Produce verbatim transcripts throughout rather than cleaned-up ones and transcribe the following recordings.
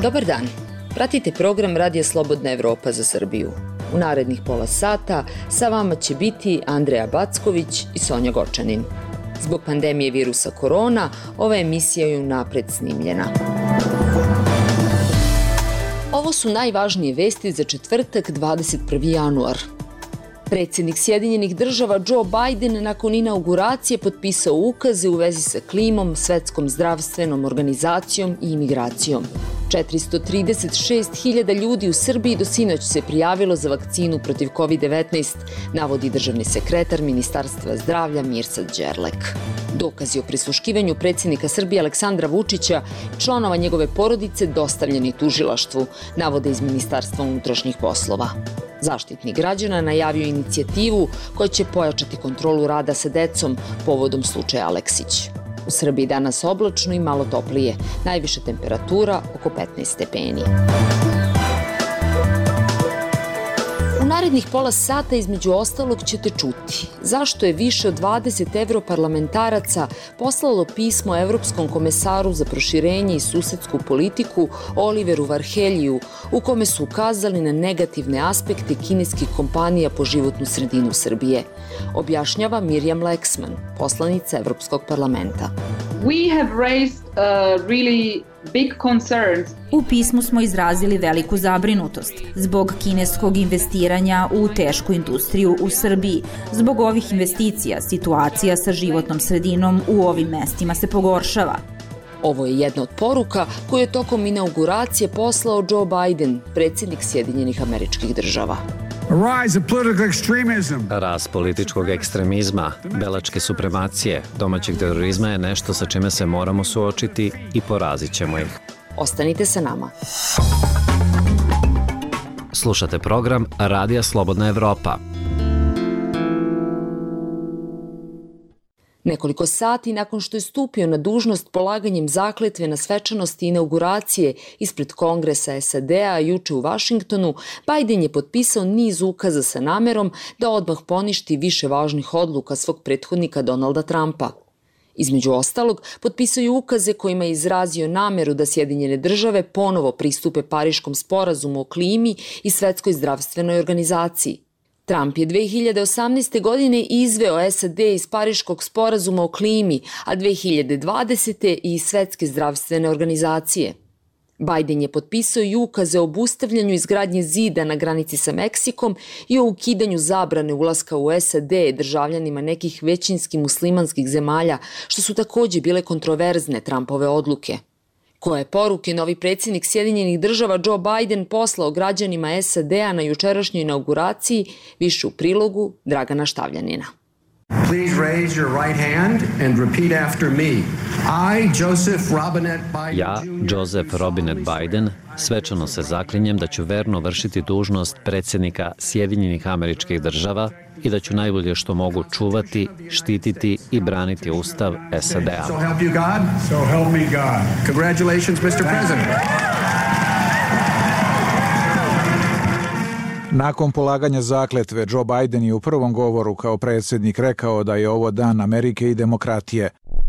Dobar dan. Pratite program Radija Slobodna Evropa za Srbiju. U narednih pola sata sa vama će biti Andreja Backović i Sonja Gočanin. Zbog pandemije virusa korona, ova emisija je unapred snimljena. Ovo su najvažnije vesti za četvrtak, dvadeset prvi januar. Predsjednik Sjedinjenih država Joe Biden nakon inauguracije potpisao ukaze u vezi sa klimom, Svetskom zdravstvenom organizacijom i imigracijom. četiristo trideset šest hiljada ljudi u Srbiji do sinoć se prijavilo za vakcinu protiv kovid devetnaest, navodi državni sekretar Ministarstva zdravlja Mirsad Đerlek. Dokazi o prisluškivanju predsjednika Srbije Aleksandra Vučića i članova njegove porodice dostavljeni tužilaštvu, navode iz Ministarstva unutrašnjih poslova. Zaštitnik građana najavio inicijativu koja će pojačati kontrolu rada sa decom povodom slučaja Aleksić. U Srbiji danas oblačno i malo toplije, najviša temperatura oko petnaest stepeni. U narednih pola sata između ostalog ćete čuti zašto je više od dvadeset evroparlamentaraca poslalo pismo Evropskom komesaru za proširenje i susedsku politiku Oliveru Varheljiju, u kome su ukazali na negativne aspekte kineskih kompanija po životnu sredinu Srbije. Objašnjava Mirjam Leksman, poslanica Evropskog parlamenta. We have raised uh, really big concerns. U pismu smo izrazili veliku zabrinutost zbog kineskog investiranja u tešku industriju u Srbiji. Zbog ovih investicija situacija sa životnom sredinom u ovim mestima se pogoršava. Ovo je jedna od poruka koju je tokom inauguracije poslao Joe Biden, predsjednik Sjedinjenih Američkih Država. Rast političkog ekstremizma, belačke supremacije, domaćeg terorizma je nešto sa čime se moramo suočiti i porazit ćemo ih. Ostanite sa nama. Slušate program Radija Slobodna Evropa. Nekoliko sati nakon što je stupio na dužnost polaganjem zakletve na svečanosti inauguracije ispred Kongresa S A D-a juče u Vašingtonu, Biden je potpisao niz ukaza sa namerom da odmah poništi više važnih odluka svog prethodnika Donalda Trumpa. Između ostalog, potpisao je ukaze kojima je izrazio nameru da Sjedinjene države ponovo pristupe Pariškom sporazumu o klimi i Svetskoj zdravstvenoj organizaciji. Trump je dve hiljade osamnaeste. godine izveo S A D iz Pariškog sporazuma o klimi, a dve hiljade dvadesete. i iz Svetske zdravstvene organizacije. Biden je potpisao i ukaze o obustavljanju izgradnje zida na granici sa Meksikom i o ukidanju zabrane ulaska u S A D državljanima nekih većinski muslimanskih zemalja, što su također bile kontroverzne Trumpove odluke. Koje poruke novi predsjednik Sjedinjenih država Joe Biden poslao građanima S A D-a na jučerašnjoj inauguraciji, više u prilogu Dragana Štavljanina. Please raise your right hand and repeat after me. I, Joseph Robinette Biden, Ja, Joseph Robinette Biden, svečano se zaklinjem da ću verno vršiti dužnost predsjednika Sjedinjenih Američkih Država i da ću najbolje što mogu čuvati, štititi i braniti Ustav S A D-a. So help you God? So help me God. Congratulations, mister President. Nakon polaganja zakletve, Joe Biden je u prvom govoru kao predsjednik rekao da je ovo dan Amerike i demokratije.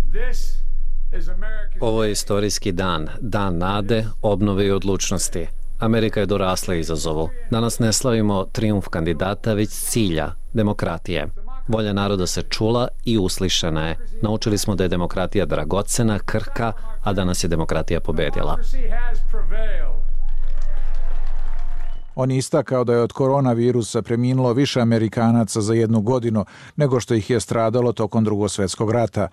Ovo je istorijski dan, dan nade, obnove i odlučnosti. Amerika je dorasla izazovu. Danas ne slavimo trijumf kandidata, već cilja, demokratije. Volja naroda se čula i uslišana je. Naučili smo da je demokratija dragocena, krhka, a danas je demokratija pobedila. On je istakao da je od koronavirusa preminulo više Amerikanaca za jednu godinu nego što ih je stradalo tokom Drugog svjetskog rata.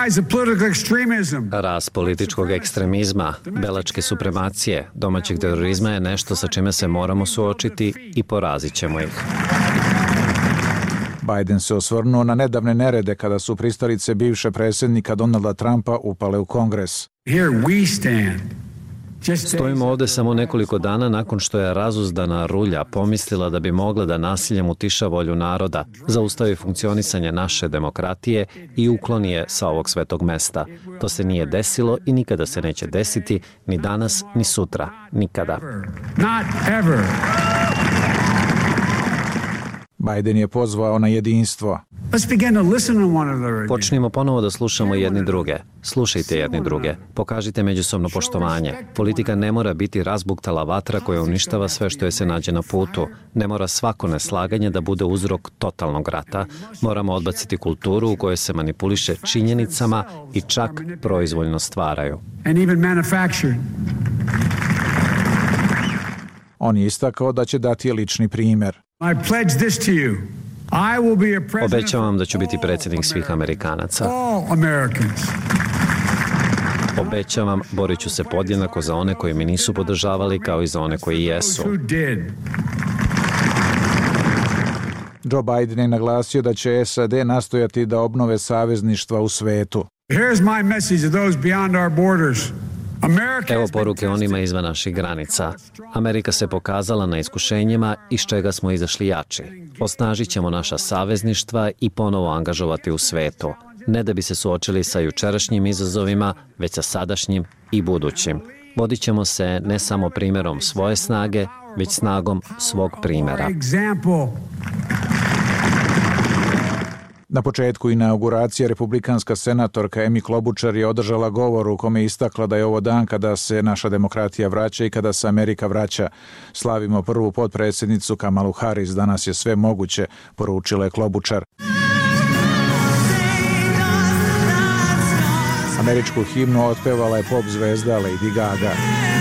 Rast političkog ekstremizma, belačke supremacije, domaćeg terorizma je nešto sa čime se moramo suočiti i porazit ćemo ih. Biden se osvrnuo na nedavne nerede kada su pristalice bivše predsjednika Donalda Trumpa upale u Kongres. Here we stand. Stojimo ovde samo nekoliko dana nakon što je razuzdana rulja pomislila da bi mogla da nasiljem utiša volju naroda, zaustavi funkcionisanje naše demokratije i ukloni je sa ovog svetog mesta. To se nije desilo i nikada se neće desiti, ni danas, ni sutra, nikada. Not ever. Biden je pozvao na jedinstvo. Počnimo ponovo da slušamo jedni druge. Slušajte jedni druge. Pokažite međusobno poštovanje. Politika ne mora biti razbuktala vatra koja uništava sve što je se nađe na putu. Ne mora svako neslaganje da bude uzrok totalnog rata. Moramo odbaciti kulturu u kojoj se manipuliše činjenicama i čak proizvoljno stvaraju. On je istakao da će dati lični primjer. Obećavam da ću biti predsjednik svih Amerikanaca. Obećavam, borit ću se podjednako za one koji mi nisu podržavali kao i za one koji jesu. Joe Biden je naglasio da će S A D nastojati da obnove savezništva u svetu. Evo poruke onima izvan naših granica. Amerika se pokazala na iskušenjima iz čega smo izašli jači. Osnažit ćemo naša savezništva i ponovo angažovati u svetu. Ne da bi se suočili sa jučerašnjim izazovima, već sa sadašnjim i budućim. Vodit ćemo se ne samo primjerom svoje snage, već snagom svog primjera. Na početku inauguracije republikanska senatorka Amy Klobuchar je održala govor u kome je istakla da je ovo dan kada se naša demokratija vraća i kada se Amerika vraća. Slavimo prvu potpredsjednicu Kamalu Harris, danas je sve moguće, poručila je Klobuchar. Američku himnu otpevala je pop zvezda Lady Gaga.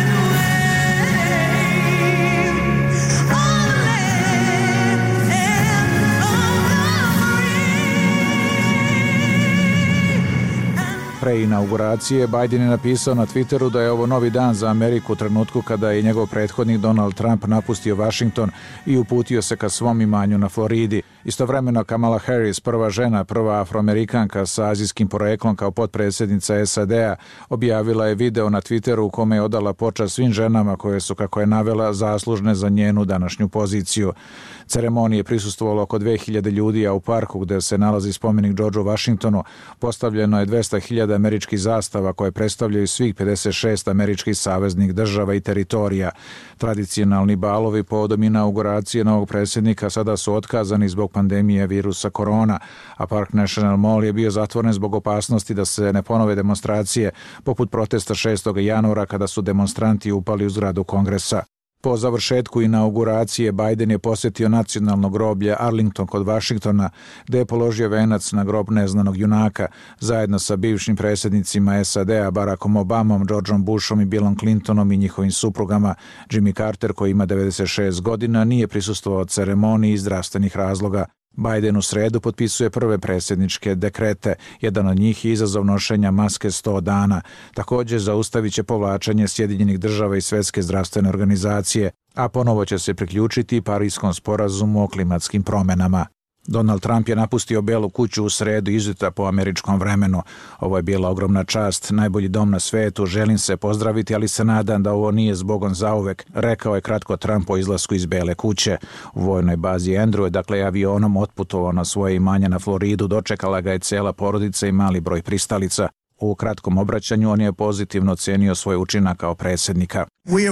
Pre inauguracije, Biden je napisao na Twitteru da je ovo novi dan za Ameriku u trenutku kada je njegov prethodnik Donald Trump napustio Washington i uputio se ka svom imanju na Floridi. Istovremeno Kamala Harris, prva žena, prva afroamerikanka sa azijskim poreklom kao potpredsjednica S A D-a, objavila je video na Twitteru u kome je odala počast svim ženama koje su, kako je navela, zaslužne za njenu današnju poziciju. Ceremoniji je prisustvovalo oko dve hiljade ljudi, a u parku gde se nalazi spomenik Georgeu Washingtonu postavljeno je dvesta hiljada američkih zastava koje predstavljaju svih pedeset šest američkih saveznih država i teritorija. Tradicionalni balovi povodom inauguracije novog predsjednika sada su otkazani zbog pandemije virusa korona, a Park National Mall je bio zatvoren zbog opasnosti da se ne ponove demonstracije poput protesta šestog januara kada su demonstranti upali u zgradu Kongresa. Po završetku inauguracije Biden je posjetio nacionalno groblje Arlington kod Vašingtona, gde je položio venac na grob neznanog junaka, zajedno sa bivšim predsjednicima S A D-a Barackom Obamom, Georgeom Bushom i Billom Clintonom i njihovim suprugama. Jimmy Carter, koji ima devedeset šest godina, nije prisustvovao ceremoniji iz zdravstvenih razloga. Biden u sredu potpisuje prve predsjedničke dekrete. Jedan od njih je izazov nošenja maske sto dana. Također zaustavit će povlačenje Sjedinjenih država i Svjetske zdravstvene organizacije, a ponovo će se priključiti Parijskom sporazumu o klimatskim promjenama. Donald Trump je napustio Belu kuću u sredu izutra po američkom vremenu. Ovo je bila ogromna čast, najbolji dom na svetu, želim se pozdraviti, ali se nadam da ovo nije zbogom zauvek, rekao je kratko Trump o izlasku iz Bele kuće. U vojnoj bazi Andrew je dakle avionom otputovao na svoje imanje na Floridu, dočekala ga je cela porodica i mali broj pristalica. U kratkom obraćanju on je pozitivno ocenio svoj učinak kao predsjednika.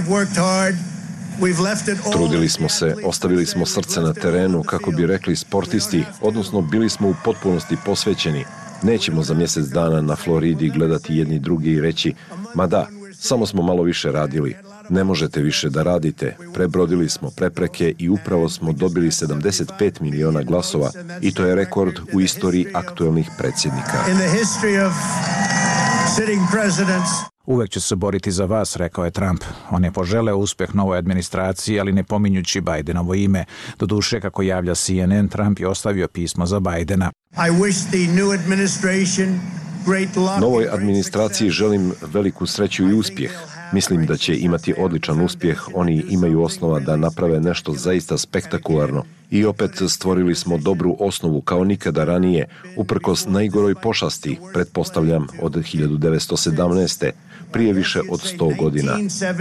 Trudili smo se, ostavili smo srce na terenu, kako bi rekli sportisti, odnosno bili smo u potpunosti posvećeni. Nećemo za mjesec dana na Floridi gledati jedni drugi i reći, ma da, samo smo malo više radili. Ne možete više da radite. Prebrodili smo prepreke i upravo smo dobili sedamdeset pet miliona glasova i to je rekord u istoriji aktuelnih predsjednika. Uvek ću se boriti za vas, rekao je Trump. On je poželeo uspjeh novoj administraciji, ali ne pominjući Bidenovo ime. Doduše, kako javlja C N N, Trump je ostavio pismo za Bidena. Novoj administraciji želim veliku sreću i uspjeh. Mislim da će imati odličan uspjeh, oni imaju osnova da naprave nešto zaista spektakularno. I opet stvorili smo dobru osnovu kao nikada ranije, uprkos najgoroj pošasti, pretpostavljam, od hiljadu devetsto sedamnaeste. prije više od sto godina.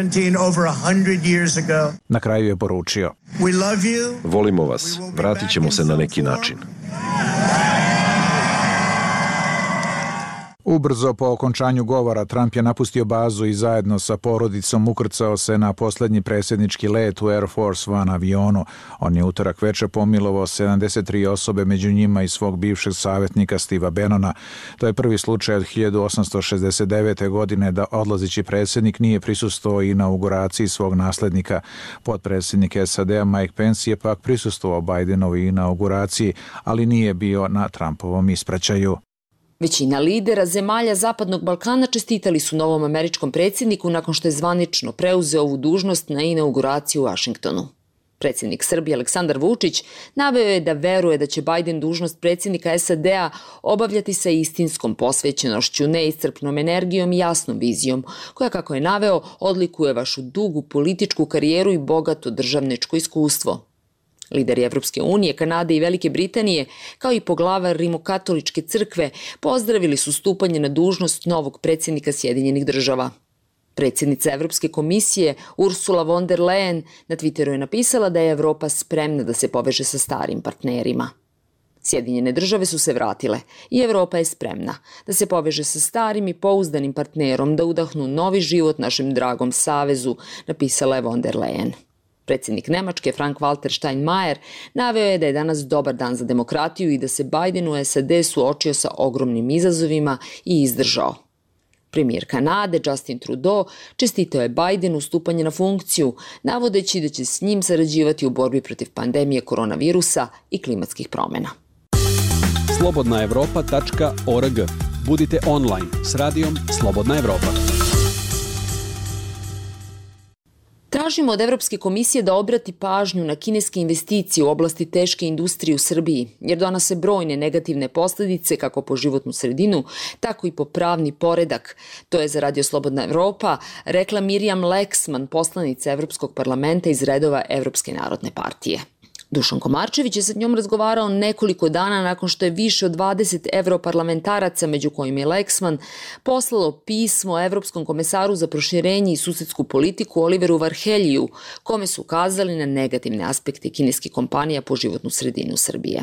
Na kraju je poručio: Volimo vas, vratit ćemo se na neki način. Ubrzo po okončanju govora Trump je napustio bazu i zajedno sa porodicom ukrcao se na poslednji predsjednički let u Air Force One avionu. On je utorak veče pomilovao sedamdeset tri osobe, među njima i svog bivšeg savjetnika Steva Bannona. To je prvi slučaj od hiljadu osamsto šezdeset devete. godine da odlazeći predsjednik nije prisustvovao inauguraciji svog naslednika. Potpredsjednik S A D-a Mike Pence je pak prisustvovao Bidenovoj inauguraciji, ali nije bio na Trumpovom ispraćaju. Većina lidera zemalja Zapadnog Balkana čestitali su novom američkom predsjedniku nakon što je zvanično preuzeo ovu dužnost na inauguraciju u Vašingtonu. Predsjednik Srbije Aleksandar Vučić naveo je da veruje da će Biden dužnost predsjednika S A D-a obavljati sa istinskom posvećenošću, neiscrpnom energijom i jasnom vizijom, koja, kako je naveo, odlikuje vašu dugu političku karijeru i bogato državničko iskustvo. Lideri Evropske unije, Kanade i Velike Britanije, kao i poglavar Rimokatoličke crkve, pozdravili su stupanje na dužnost novog predsjednika Sjedinjenih država. Predsjednica Evropske komisije Ursula von der Leyen na Twitteru je napisala da je Evropa spremna da se poveže sa starim partnerima. Sjedinjene države su se vratile i Evropa je spremna da se poveže sa starim i pouzdanim partnerom da udahnu novi život našem dragom savezu, napisala je von der Leyen. Predsjednik Nemačke Frank-Walter Steinmeier naveo je da je danas dobar dan za demokratiju i da se Biden u S A D suočio sa ogromnim izazovima i izdržao. Premijer Kanade Justin Trudeau čestitao je Bidenu stupanje na funkciju, navodeći da će s njim sarađivati u borbi protiv pandemije koronavirusa i klimatskih promjena. slobodna evropa tačka org. Budite online s radijom Slobodna Evropa. Tražimo od Evropske komisije da obrati pažnju na kineske investicije u oblasti teške industrije u Srbiji, jer donose brojne negativne posljedice kako po životnu sredinu, tako i po pravni poredak. To je za Radio Slobodna Evropa rekla Mirjam Leksman, poslanica Evropskog parlamenta iz redova Evropske narodne partije. Dušan Komarčević je sa njom razgovarao nekoliko dana nakon što je više od dvadeset europarlamentaraca, među kojim je Leksman, poslalo pismo Evropskom komesaru za proširenje i susedsku politiku Oliveru Varheljiju, kome su ukazali na negativne aspekte kineskih kompanija po životnu sredinu Srbije.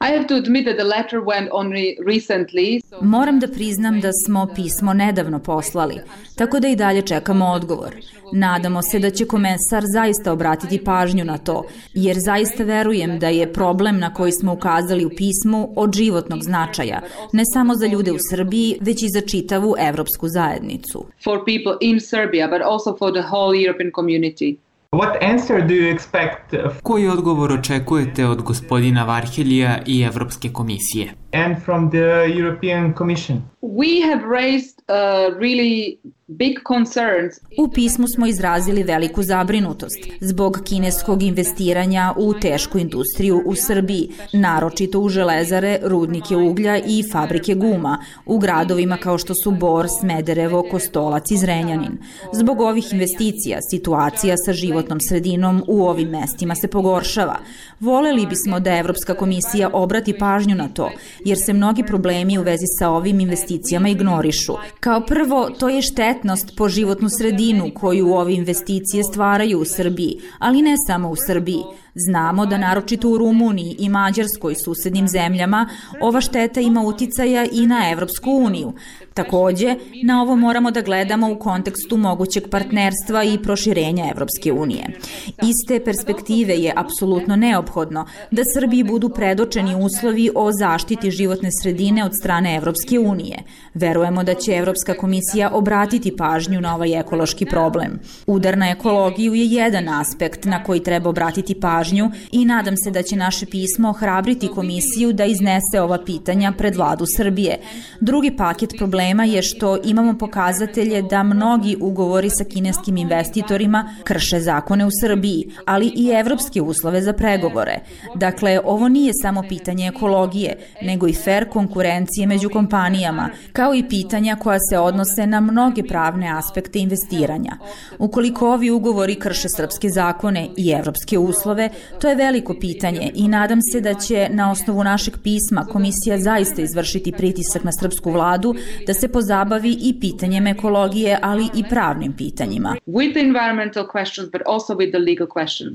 Moram da priznam da smo pismo nedavno poslali, tako da i dalje čekamo odgovor. Nadamo se da će komesar zaista obratiti pažnju na to, jer zaista verujem da je problem na koji smo ukazali u pismu od životnog značaja, ne samo za ljude u Srbiji, već i za čitavu evropsku zajednicu. For people in Serbia, but also for the whole European community. What answer do you expect? Koji odgovor očekujete od gospodina Varheljija i Evropske komisije? And from the European Commission? We have raised uh, really big concerns. U pismu smo izrazili veliku zabrinutost zbog kineskog investiranja u tešku industriju u Srbiji, naročito u železare, rudnike uglja i fabrike guma, u gradovima kao što su Bor, Smederevo, Kostolac i Zrenjanin. Zbog ovih investicija, situacija sa životnom sredinom u ovim mestima se pogoršava. Voleli bismo da Evropska komisija obrati pažnju na to, jer se mnogi problemi u vezi sa ovim investicijama ignorišu. Kao prvo, to je štetnost po životnu sredinu koju ove investicije stvaraju u Srbiji, ali ne samo u Srbiji. Znamo da naročito u Rumuniji i Mađarskoj, susednim zemljama, ova šteta ima uticaja i na Evropsku uniju. Takođe, na ovo moramo da gledamo u kontekstu mogućeg partnerstva i proširenja Evropske unije. Iz te perspektive je apsolutno neophodno da Srbiji budu predočeni uslovi o zaštiti životne sredine od strane Evropske unije. Verujemo da će Evropska komisija obratiti pažnju na ovaj ekološki problem. Udar na ekologiju je jedan aspekt na koji treba obratiti pažnju i nadam se da će naše pismo ohrabriti komisiju da iznese ova pitanja pred vladu Srbije. Drugi paket problema je što imamo pokazatelje da mnogi ugovori sa kineskim investitorima krše zakone u Srbiji, ali i evropske uslove za pregovore. Dakle, ovo nije samo pitanje ekologije, nego i fer konkurencije među kompanijama, kao i pitanja koja se odnose na mnoge pravne aspekte investiranja. Ukoliko ovi ugovori krše srpske zakone i evropske uslove, to je veliko pitanje i nadam se da će na osnovu našeg pisma komisija zaista izvršiti pritisak na srpsku vladu da se pozabavi i pitanjem ekologije, ali i pravnim pitanjima. With the environmental questions, but also with the legal questions.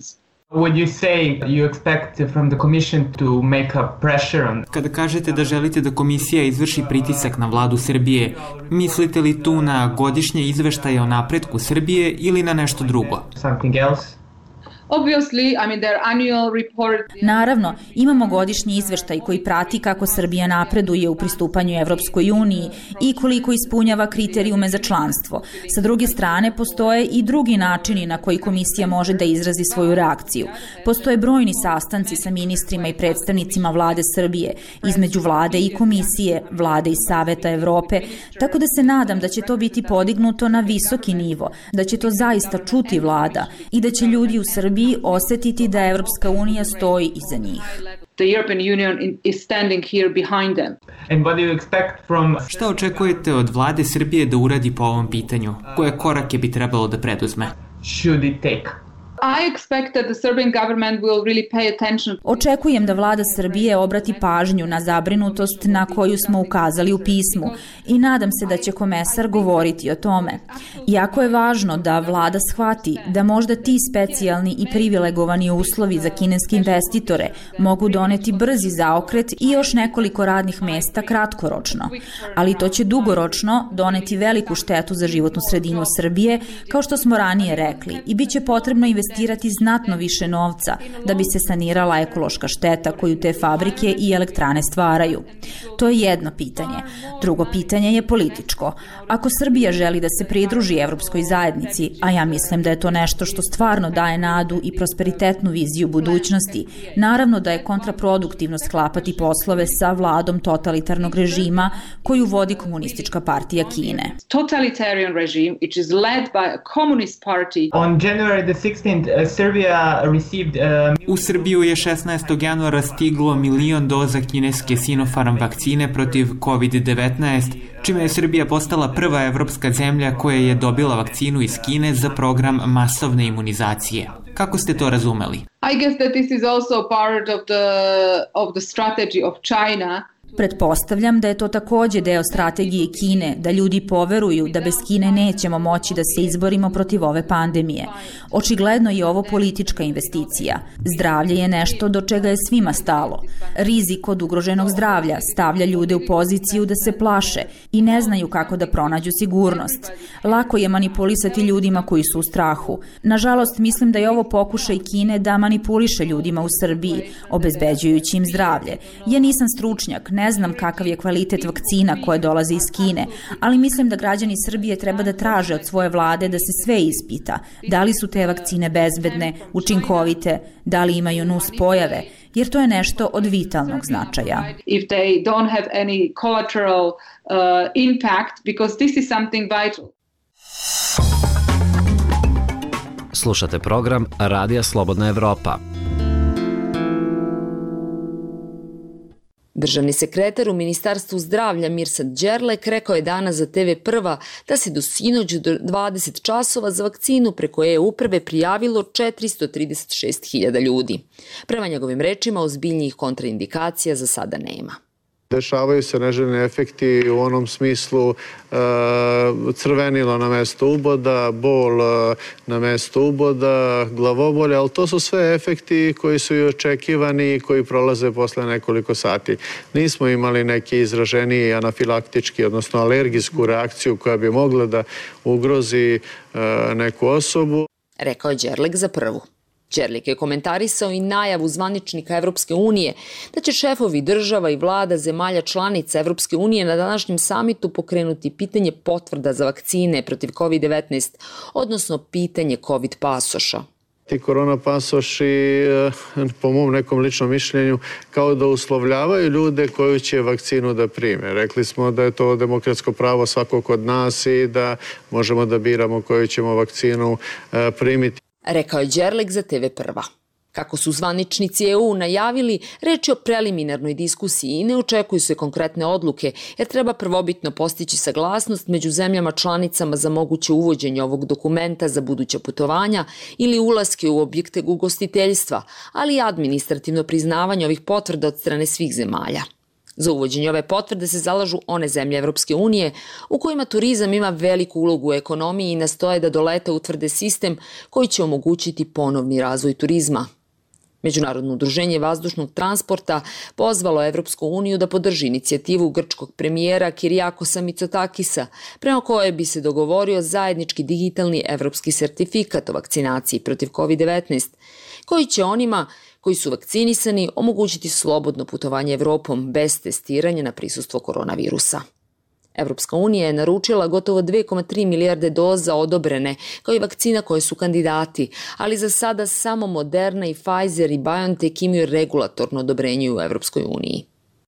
Would you say you expect from the commission to make a pressure on... Kada kažete da želite da komisija izvrši pritisak na vladu Srbije, mislite li tu na godišnje izveštaje o napretku Srbije ili na nešto drugo? Something else? Obviously, I mean, their annual report... Naravno, imamo godišnji izveštaj koji prati kako Srbija napreduje u pristupanju Evropskoj uniji i koliko ispunjava kriterijume za članstvo. Sa druge strane, postoje i drugi načini na koji komisija može da izrazi svoju reakciju. Postoje brojni sastanci sa ministrima i predstavnicima vlade Srbije, između vlade i komisije, vlade i Saveta Evrope, tako da se nadam da će to biti podignuto na visoki nivo, da će to zaista čuti vlada i da će ljudi u Srbiji osetiti da Evropska unija stoji iza njih. The European Union is standing here behind them. And what do you expect from... Šta očekujete od vlade Srbije da uradi po ovom pitanju? Koje korake bi trebalo da preduzme? Should it take? I expect that the Serbian government will really pay attention. Očekujem da vlada Srbije obrati pažnju na zabrinutost na koju smo ukazali u pismu i nadam se da će komesar govoriti o tome. Jako je važno da vlada shvati da možda ti specijalni i privilegovani uslovi za kineske investitore mogu doneti brzi zaokret i još nekoliko radnih mesta kratkoročno, ali to će dugoročno doneti veliku štetu za životnu sredinu Srbije, kao što smo ranije rekli, i bit će potrebno investirati investirati znatno više novca da bi se sanirala ekološka šteta koju te fabrike i elektrane stvaraju. To je jedno pitanje. Drugo pitanje je političko. Ako Srbija želi da se pridruži Evropskoj zajednici, a ja mislim da je to nešto što stvarno daje nadu i prosperitetnu viziju budućnosti, naravno da je kontraproduktivno sklapati poslove sa vladom totalitarnog režima koju vodi Komunistička partija Kine. Totalitarian regime, which is led by a communist party. On January the sixteenth, uh, Serbia received uh... U Srbiju je šesnaestog januara stiglo milion doza kineske Sinopharm vakcine protiv kovid devetnaest, čime je Srbija postala prva evropska zemlja koja je dobila vakcinu iz Kine za program masovne imunizacije. Kako ste to razumeli? I guess that this is also part of the of the strategy of China. Pretpostavljam da je to takođe deo strategije Kine, da ljudi poveruju da bez Kine nećemo moći da se izborimo protiv ove pandemije. Očigledno je ovo politička investicija. Zdravlje je nešto do čega je svima stalo. Rizik od ugroženog zdravlja stavlja ljude u poziciju da se plaše i ne znaju kako da pronađu sigurnost. Lako je manipulisati ljudima koji su u strahu. Nažalost, mislim da je ovo pokušaj Kine da manipuliše ljudima u Srbiji, obezbeđujući im zdravlje. Ja nisam stručnjak, ne znam kakav je kvalitet vakcina koje dolaze iz Kine, ali mislim da građani Srbije treba da traže od svoje vlade da se sve ispita. Da li su te vakcine bezbedne, učinkovite, da li imaju nus pojave, jer to je nešto od vitalnog značaja. If they don't have any collateral uh, impact, because this is something vital. Slušate program Radija Slobodna Evropa. Državni sekretar u Ministarstvu zdravlja Mirsad Đerlek rekao je danas za te ve Prva da se do sinoć do dvadeset časova za vakcinu preko e-uprave prijavilo četiristo trideset šest hiljada ljudi. Prema njegovim rečima, ozbiljnijih kontraindikacija za sada nema. Dešavaju se neželjeni efekti u onom smislu e, crvenilo na mesto uboda, bol e, na mesto uboda, glavobolje, ali to su sve efekti koji su i očekivani i koji prolaze posle nekoliko sati. Nismo imali neki izraženiji anafilaktički, odnosno alergijsku reakciju koja bi mogla da ugrozi e, neku osobu. Rekao je Đerlek za Prvu. Đerlek je komentarisao i najavu zvaničnika Evropske unije da će šefovi država i vlada zemalja članica Evropske unije na današnjem samitu pokrenuti pitanje potvrda za vakcine protiv kovid devetnaest, odnosno pitanje kovid pasoša. Ti korona pasoši, po mom nekom ličnom mišljenju, kao da uslovljavaju ljude koju će vakcinu da prime. Rekli smo da je to demokratsko pravo svakog od nas i da možemo da biramo koju ćemo vakcinu primiti. Rekao je Đerlek za te ve Prva. Kako su zvaničnici e u najavili, reč je o preliminarnoj diskusiji i ne očekuju se konkretne odluke, jer treba prvobitno postići saglasnost među zemljama članicama za moguće uvođenje ovog dokumenta za buduća putovanja ili ulaske u objekte ugostiteljstva, ali i administrativno priznavanje ovih potvrda od strane svih zemalja. Za uvođenje ove potvrde se zalažu one zemlje Evropske unije u kojima turizam ima veliku ulogu u ekonomiji i nastoje da do leta utvrde sistem koji će omogućiti ponovni razvoj turizma. Međunarodno udruženje vazdušnog transporta pozvalo Evropsku uniju da podrži inicijativu grčkog premijera Kirijakosa Mitsotakisa, prema kojoj bi se dogovorio zajednički digitalni evropski sertifikat o vakcinaciji protiv kovid devetnaest, koji će onima koji su vakcinisani omogućiti slobodno putovanje Evropom bez testiranja na prisustvo koronavirusa. Evropska unija je naručila gotovo dve zarez tri milijarde doza odobrene, kao i vakcina koje su kandidati, ali za sada samo Moderna i Pfizer i BioNTech imaju regulatorno odobrenje u Evropskoj uniji.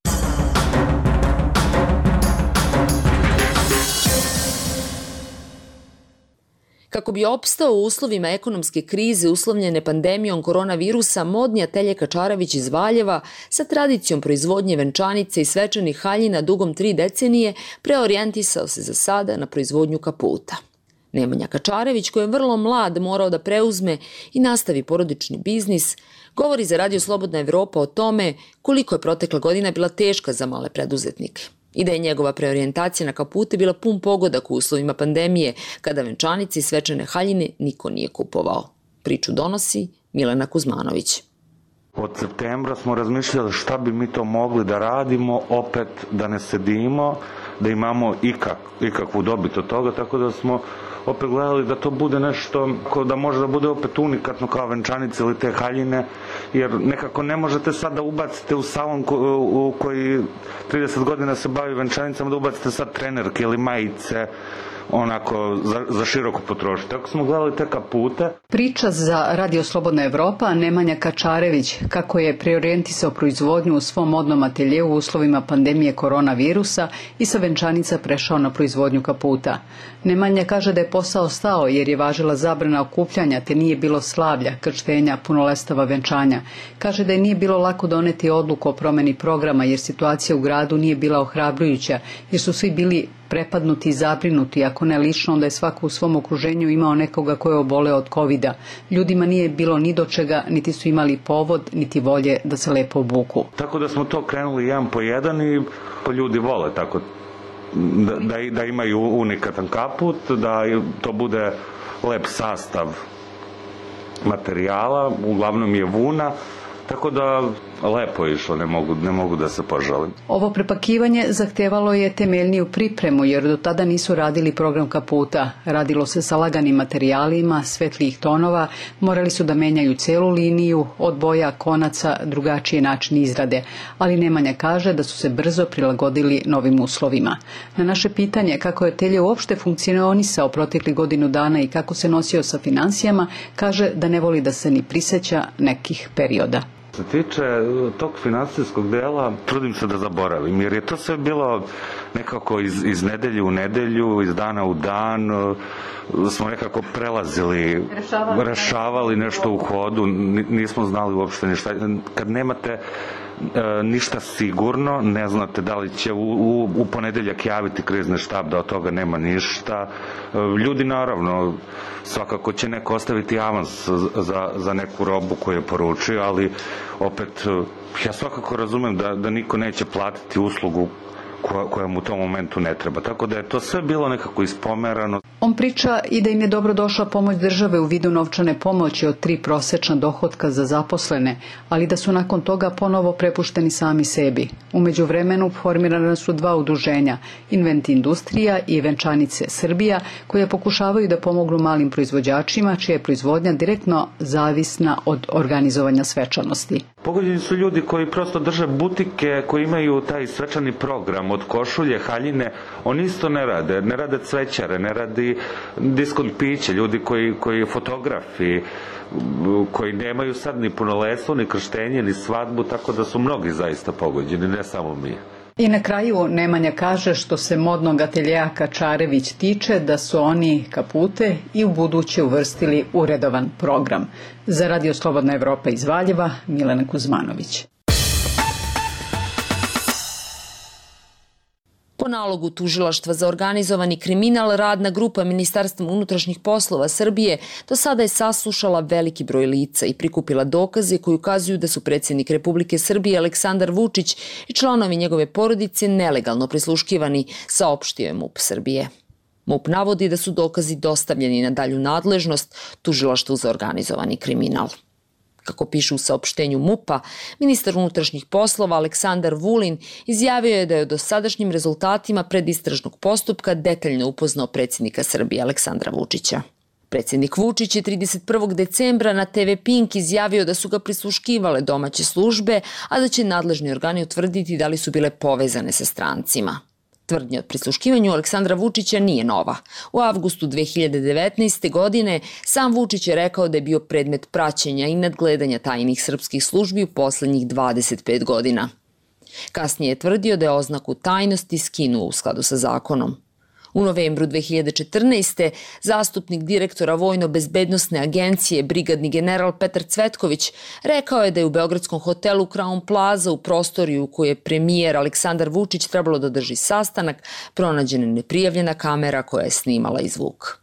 Kako bi opstao u uslovima ekonomske krize uslovljene pandemijom koronavirusa, modni atelje Kačarević iz Valjeva sa tradicijom proizvodnje venčanica i svečanih haljina dugom tri decenije preorijentisao se za sada na proizvodnju kaputa. Nemanja Kačarević, koji je vrlo mlad morao da preuzme i nastavi porodični biznis, govori za Radio Slobodna Evropa o tome koliko je protekla godina bila teška za male preduzetnike i da je njegova preorijentacija na kapute bila pun pogodak u uslovima pandemije, kada venčanice i svečane haljine niko nije kupovao. Priču donosi Milena Kuzmanović. Od septembra smo razmišljali šta bi mi to mogli da radimo, opet da ne sedimo, da imamo ikak, ikakvu dobit od toga, tako da smo opet gledali da to bude nešto da može da bude opet unikatno kao venčanice ili te haljine, jer nekako ne možete sad da ubacite u salon u koji trideset godina se bavi venčanicama, da ubacite sad trenerke ili majice, onako za, za široku potrošnju. Tako smo gledali te kapute. Priča za Radio Slobodna Evropa Nemanja Kačarević, kako je preorijentisao proizvodnju u svom modnom ateljeu u uslovima pandemije koronavirusa i sa venčanica prešao na proizvodnju kaputa. Nemanja kaže da je posao stao jer je važila zabrana okupljanja te nije bilo slavlja, krštenja, punolestava venčanja. Kaže da je nije bilo lako doneti odluku o promeni programa jer situacija u gradu nije bila ohrabrujuća jer su svi bili prepadnuti i zabrinuti, ako ne lično, onda je svako u svom okruženju imao nekoga ko je oboleo od kovida. Ljudima nije bilo ni do čega, niti su imali povod, niti volje da se lepo obuku. Tako da smo to krenuli jedan po jedan i po ljudi vole tako da, da, da imaju unikatan kaput, da to bude lep sastav materijala, uglavnom je vuna, tako da lepo je išlo, ne mogu, ne mogu da se požalim. Ovo prepakivanje zahtevalo je temeljniju pripremu jer do tada nisu radili program kaputa. Radilo se sa laganim materijalima, svetlijih tonova, morali su da menjaju celu liniju, od boja, konaca, drugačije način izrade. Ali Nemanja kaže da su se brzo prilagodili novim uslovima. Na naše pitanje kako je atelje uopšte funkcionisao protekli godinu dana i kako se nosio sa finansijama, kaže da ne voli da se ni priseća nekih perioda. Što se tiče tog finansijskog dela, trudim se da zaboravim, jer je to sve bilo nekako iz, iz nedelje u nedelju, iz dana u dan, smo nekako prelazili, rešavali, rešavali nešto u hodu, nismo znali uopšte ništa. Kad nemate e, ništa sigurno, ne znate da li će u, u, u ponedeljak javiti krizni štab da od toga nema ništa. E, ljudi naravno, svakako će neko ostaviti avans za, za neku robu koju je poručio, ali opet ja svakako razumem da, da niko neće platiti uslugu koja, koja mu u tom momentu ne treba. Tako da je to sve bilo nekako ispomerano. On priča i da im je dobro došla pomoć države u vidu novčane pomoći od tri prosečna dohotka za zaposlene, ali da su nakon toga ponovo prepušteni sami sebi. U međuvremenu formirana su dva udruženja, Invent Industrija i Venčanice Srbija, koje pokušavaju da pomognu malim proizvođačima, čija je proizvodnja direktno zavisna od organizovanja svečanosti. Pogođeni su ljudi koji prosto drže butike, koji imaju taj svečani program od košulje, haljine, oni isto ne rade, ne rade cvećare, ne radi diskont piće, ljudi koji, koji fotografi, koji nemaju sad ni punoletstvo, ni krštenje, ni svadbu, tako da su mnogi zaista pogođeni, ne samo mi. I na kraju Nemanja kaže što se modnog ateljeja Kačarević tiče da su oni kapute i u buduće uvrstili u redovan program. Za Radio Slobodna Evropa iz Valjeva, Milena Kuzmanović. Po nalogu Tužilaštva za organizovani kriminal, radna grupa Ministarstva unutrašnjih poslova Srbije do sada je saslušala veliki broj lica i prikupila dokaze koji ukazuju da su predsjednik Republike Srbije Aleksandar Vučić i članovi njegove porodice nelegalno prisluškivani, saopštio je MUP Srbije. MUP navodi da su dokazi dostavljeni na dalju nadležnost Tužilaštvu za organizovani kriminal. Kako piše u saopštenju MUP-a, ministar unutrašnjih poslova Aleksandar Vulin izjavio je da je o dosadašnjim rezultatima predistražnog postupka detaljno upoznao predsjednika Srbije Aleksandra Vučića. Predsjednik Vučić je trideset prvog decembra na te ve Pink izjavio da su ga prisluškivale domaće službe, a da će nadležni organi utvrditi da li su bile povezane sa strancima. Tvrdnja o prisluškivanju Aleksandra Vučića nije nova. U avgustu dve hiljade devetnaeste. godine sam Vučić je rekao da je bio predmet praćenja i nadgledanja tajnih srpskih službi u poslednjih dvadeset pet godina. Kasnije je tvrdio da je oznaku tajnosti skinuo u skladu sa zakonom. U novembru dve hiljade četrnaeste. zastupnik direktora Vojno-bezbednosne agencije, brigadni general Petar Cvetković, rekao je da je u beogradskom hotelu Crown Plaza u prostoriju u kojoj je premijer Aleksandar Vučić trebalo da drži sastanak, pronađena neprijavljena kamera koja je snimala i zvuk.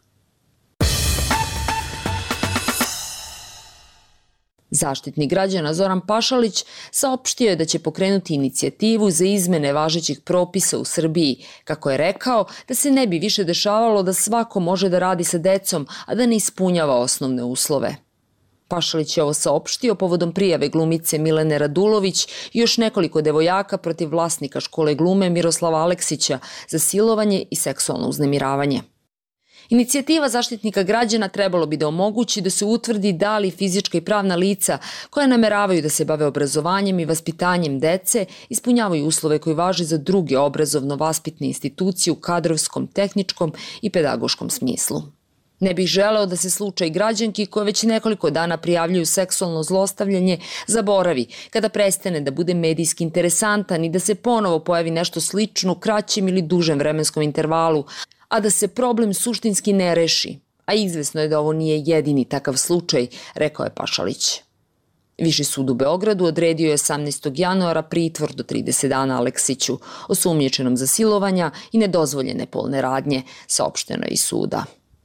Zaštitnik građana Zoran Pašalić saopštio je da će pokrenuti inicijativu za izmene važećih propisa u Srbiji, kako je rekao da se ne bi više dešavalo da svako može da radi sa decom, a da ne ispunjava osnovne uslove. Pašalić je ovo saopštio povodom prijave glumice Milene Radulović i još nekoliko devojaka protiv vlasnika škole glume Miroslava Aleksića za silovanje i seksualno uznemiravanje. Inicijativa Zaštitnika građana trebalo bi da omogući da se utvrdi da li fizička i pravna lica koja nameravaju da se bave obrazovanjem i vaspitanjem dece ispunjavaju uslove koji važe za druge obrazovno-vaspitne institucije u kadrovskom, tehničkom i pedagoškom smislu. Ne bih želeo da se slučaj građanki koje već nekoliko dana prijavljuju seksualno zlostavljanje zaboravi kada prestane da bude medijski interesantan i da se ponovo pojavi nešto slično u kraćem ili dužem vremenskom intervalu, a da se problem suštinski ne reši, a izvesno je da ovo nije jedini takav slučaj, rekao je Pašalić. Viši sud u Beogradu odredio je osamnaestog januara pritvor do trideset dana Aleksiću, osumnjičenom za silovanja i nedozvoljene polne radnje, saopšteno je iz suda.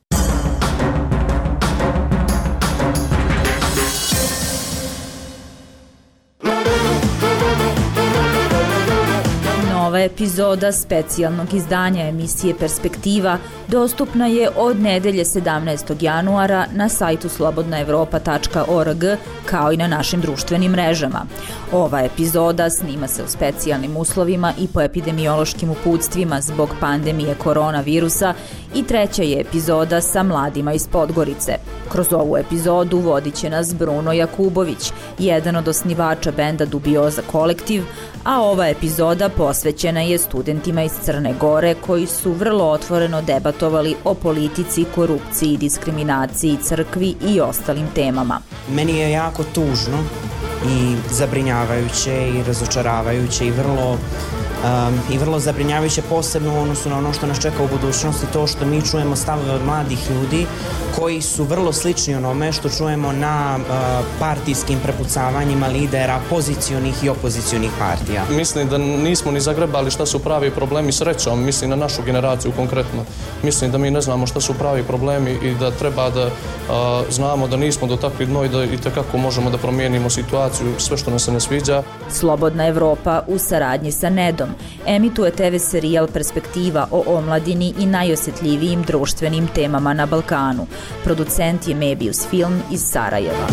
Nova epizoda specijalnog izdanja emisije Perspektiva dostupna je od nedelje sedamnaestog januara na sajtu slobodna evropa tačka org kao i na našim društvenim mrežama. Ova epizoda snima se u specijalnim uslovima i po epidemiološkim uputstvima zbog pandemije koronavirusa i treća je epizoda sa mladima iz Podgorice. Kroz ovu epizodu vodit će nas Bruno Jakubović, jedan od osnivača benda Dubioza kolektiv, a ova epizoda posvećena je studentima iz Crne Gore koji su vrlo otvoreno debatovali o politici, korupciji, diskriminaciji, crkvi i ostalim temama. Meni je jako tužno i zabrinjavajuće i razočaravajuće i vrlo Um, i vrlo zabrinjavajuće posebno u odnosu na ono što nas čeka u budućnosti, to što mi čujemo stavove od mladih ljudi koji su vrlo slični onome što čujemo na uh, partijskim prepucavanjima lidera pozicionih i opozicionih partija. Mislim da nismo ni zagrebali šta su pravi problemi srećom, mislim na našu generaciju konkretno. Mislim da mi ne znamo šta su pravi problemi i da treba da uh, znamo da nismo dotakli dno i da i tekako možemo da promijenimo situaciju, sve što nam se ne sviđa. Slobodna Evropa u saradnji sa Nedom emituje te ve serijal Perspektiva o omladini i najosjetljivijim društvenim temama na Balkanu. Producent je Mebius Film iz Sarajeva.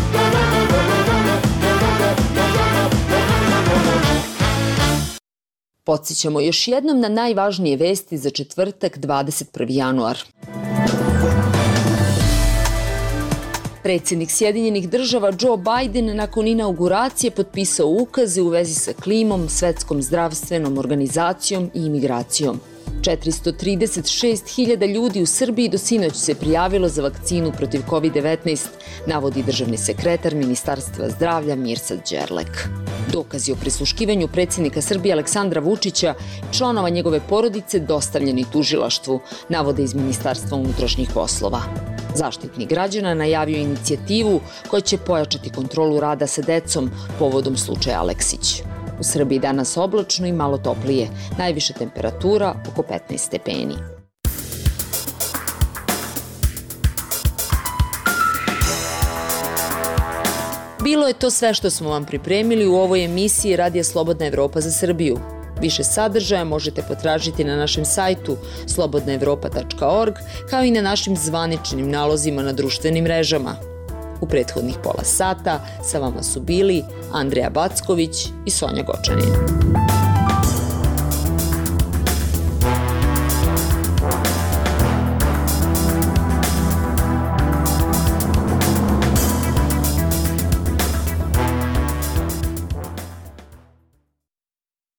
Podsjećamo još jednom na najvažnije vesti za četvrtak dvadeset prvi januar. Predsjednik Sjedinjenih država Joe Biden nakon inauguracije potpisao ukaze u vezi sa klimom, Svetskom zdravstvenom organizacijom i imigracijom. četiristo trideset šest hiljada ljudi u Srbiji do sinoć se prijavilo za vakcinu protiv kovid devetnaest, navodi državni sekretar Ministarstva zdravlja Mirsad Đerlek. Dokazi o prisluškivanju predsjednika Srbije Aleksandra Vučića i članova njegove porodice dostavljeni tužilaštvu, navode iz Ministarstva unutrašnjih poslova. Zaštitnik građana najavio inicijativu koja će pojačati kontrolu rada sa decom povodom slučaja Aleksić. U Srbiji danas oblačno i malo toplije, najviša temperatura oko petnaest stepeni. Bilo je to sve što smo vam pripremili u ovoj emisiji Radija Slobodna Evropa za Srbiju. Više sadržaja možete potražiti na našem sajtu slobodna evropa tačka org kao i na našim zvaničnim nalozima na društvenim mrežama. U prethodnih pola sata sa vama su bili Andreja Backović i Sonja Gočanin.